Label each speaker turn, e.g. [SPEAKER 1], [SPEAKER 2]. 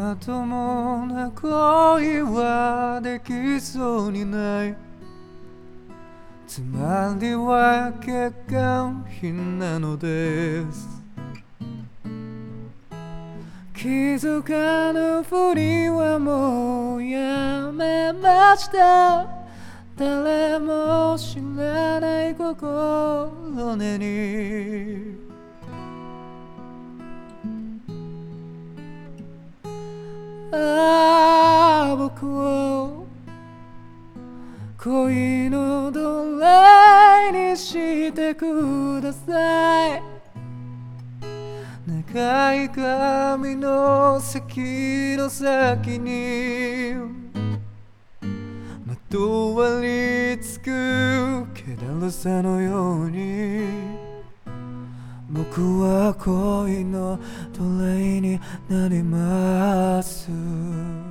[SPEAKER 1] まともな恋はできそうにない。つまりは欠陥品なのです。気づかぬふりはもうやめました。誰も知らない心根に僕を恋の奴隷にしてください。長い髪の先の先にまとわりつく気だるさのように、僕は恋の奴隷になります。